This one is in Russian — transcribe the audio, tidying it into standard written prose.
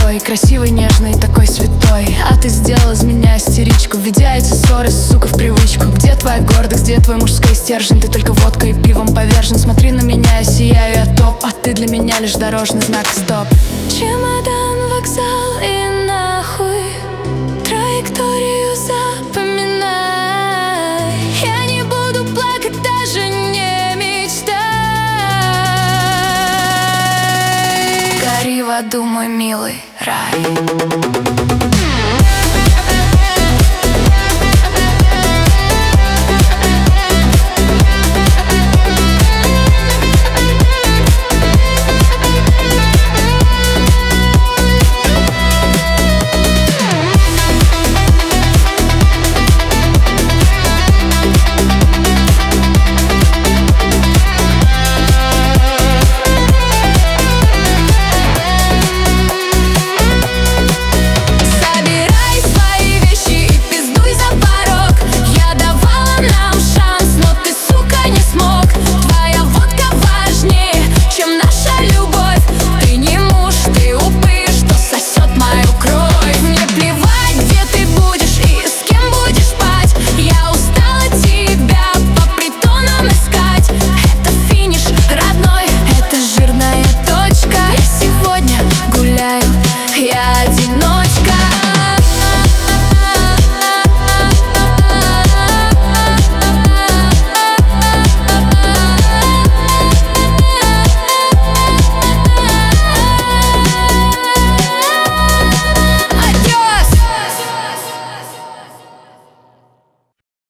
тобой, красивый, нежный, такой святой. А ты сделал из меня истеричку, введя эти ссоры, сука, в привычку. Где твоя гордость, где твой мужской стержень? Ты только водкой и пивом повержен. Смотри на меня, я сияю, я топ, а ты для меня лишь дорожный знак, стоп. Чемодан, вокзал и нахуй, траекторию запоминай. Я не буду плакать, даже не мечтай. Гори в аду, мой милый рай.